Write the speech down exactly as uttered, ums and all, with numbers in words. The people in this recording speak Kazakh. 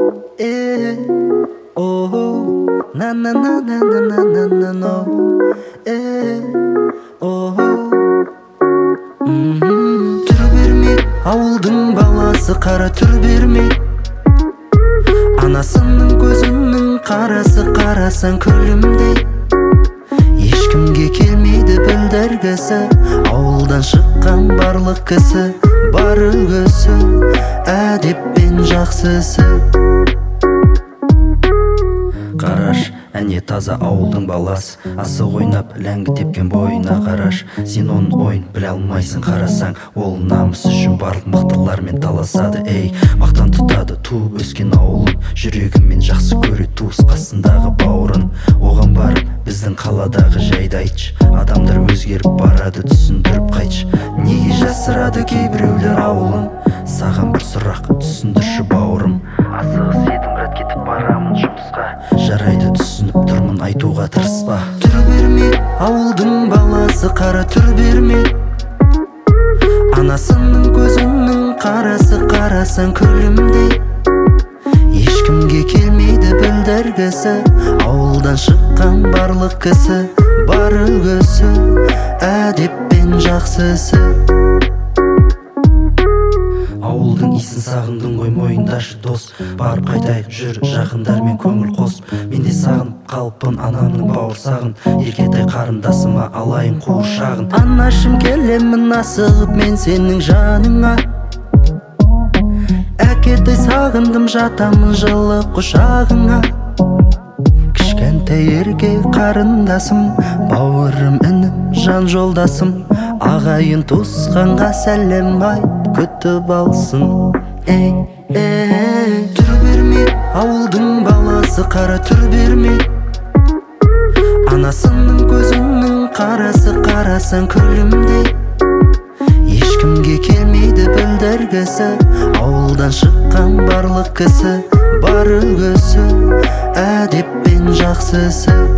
Eh, oh, na na na na na na na na no. Eh, oh, mhm. Түр бермей, ауылдың баласы қара түр бермей. Анасының көзінің қарасы, қарасаң күлімдей. Ешкімге келмейді білдіргісі, ауылдан шыққан барлық кісі. Бар үлгісі, әдеп пен жақсысы. Қараш, әне таза ауылдың баласы, асық ойнап ләңгі тепкен бойына қараш. Сен оның ойын біле алмайсың, қарасаң ол намыс үшін барлық мықтылармен таласады. Ей, мақтан тұтады туып өскен ауылын, жүрегімен жақсы көреді туыс қасындағы бауырын. Оған барып біздің қаладағы жайды айтшы, адамдар өзгеріп барады, түсіндіріп қайтшы. Неге жасырады кейбіреулер ауылын? Саған бір сұрақ түсіндірші бауырым. Асығыс едім, рат кетіп барамын жұмысқа. Жарайды, түсініп тұрмын, айтуға тырыспа. Түр бермей, ауылдың баласы қара түр бермей. Анасының көзінің қарасы, қарасаң күлімдей. Ешкімге келмейді білдіргісі, ауылдан шыққан барлық кісі. Бар үлгісі, әдеп пен жақсысы. Ауылдың исін сағындың ғой, мойындашы дос. Барып қайтайық, жүр жақындармен көңіл қос. Мен де сағынып қалыппын анамның бауырсағын, еркетай қарындасыма алайын қуыршағын. Анашым келемін асығып мен сенің жаныңа. Әкетай сағындым жатамын жылы құшағыңа. Кішкентай ерке қарындасым, бауырым інім жан жолдасым. Ағайын туысқанға сәлем айт, күтіп алсын. Эй, эй, түр бермей, ауылдың баласы қара түр бермей. Анасының көзінің қарасы, қарасаң күлімдей. Ешкімге келмейді білдіргісі, ауылдан шыққан барлық кісі. Бар үлгісі, әдеп пен жақсысы.